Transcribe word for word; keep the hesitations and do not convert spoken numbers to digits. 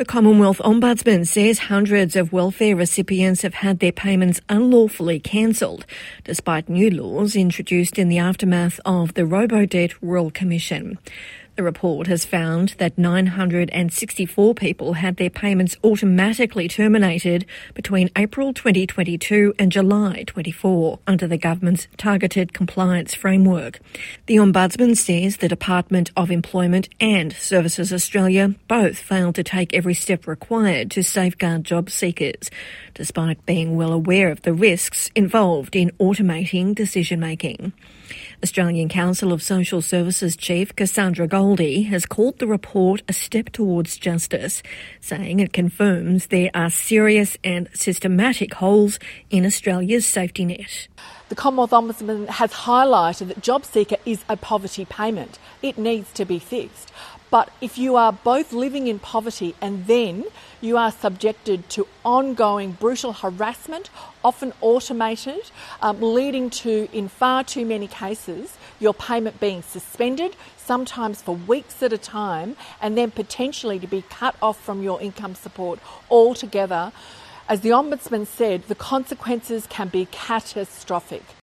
The Commonwealth Ombudsman says hundreds of welfare recipients have had their payments unlawfully cancelled, despite new laws introduced in the aftermath of the Robodebt Royal Commission. The report has found that nine hundred sixty-four people had their payments automatically terminated between April twenty twenty-two and July twenty-four under the government's targeted compliance framework. The Ombudsman says the Department of Employment and Services Australia both failed to take every step required to safeguard job seekers, despite being well aware of the risks involved in automating decision-making. Australian Council of Social Services Chief Cassandra Goldie has called the report a step towards justice, saying it confirms there are serious and systematic holes in Australia's safety net. The Commonwealth Ombudsman has highlighted that JobSeeker is a poverty payment. It needs to be fixed. But if you are both living in poverty and then you are subjected to ongoing brutal harassment, often automated, um, leading to, in far too many cases, your payment being suspended, sometimes for weeks at a time, and then potentially to be cut off from your income support altogether, as the Ombudsman said, the consequences can be catastrophic.